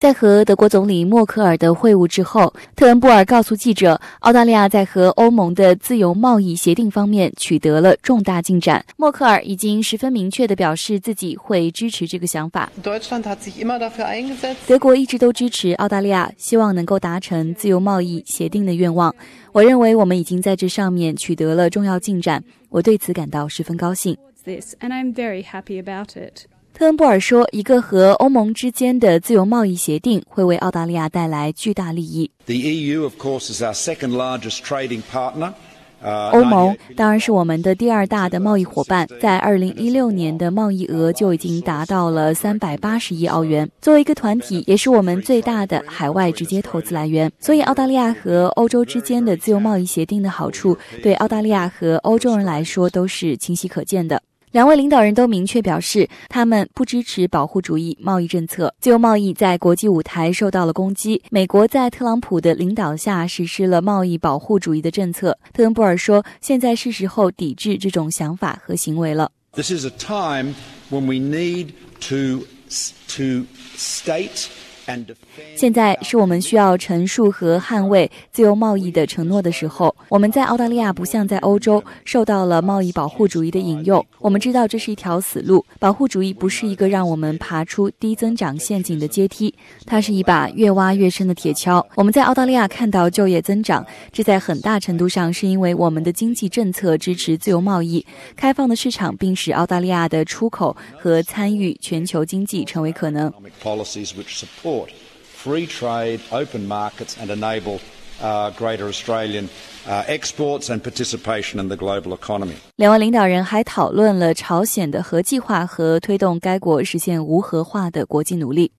在和德国总理默克尔的会晤之后，特恩布尔告诉记者，澳大利亚在和欧盟的自由贸易协定方面取得了重大进展。默克尔已经十分明确地表示自己会支持这个想法。德国一直都支持澳大利亚希望能够达成自由贸易协定的愿望。我认为我们已经在这上面取得了重要进展，我对此感到十分高兴。特恩布尔说，一个和欧盟之间的自由贸易协定会为澳大利亚带来巨大利益。欧盟当然是我们的第二大的贸易伙伴，在2016年的贸易额就已经达到了380亿澳元。作为一个团体，也是我们最大的海外直接投资来源。所以澳大利亚和欧洲之间的自由贸易协定的好处，对澳大利亚和欧洲人来说都是清晰可见的。两位领导人都明确表示，他们不支持保护主义贸易政策。自由贸易在国际舞台受到了攻击，美国在特朗普的领导下实施了贸易保护主义的政策。特恩布尔说，现在是时候抵制这种想法和行为了。 This is a time when we need to state 现在是我们需要陈述和捍卫自由贸易的承诺的时候。我们在澳大利亚不像在欧洲受到了贸易保护主义的引诱，我们知道这是一条死路。保护主义不是一个让我们爬出低增长陷阱的阶梯，它是一把越挖越深的铁锹。我们在澳大利亚看到就业增长，这在很大程度上是因为我们的经济政策支持自由贸易、开放的市场，并使澳大利亚的出口和参与全球经济成为可能。 Free trade, open markets and enable greater Australian exports and participation in the global economy. 两位领导人还讨论了朝鲜的核计划和推动该国实现无核化的国际努力。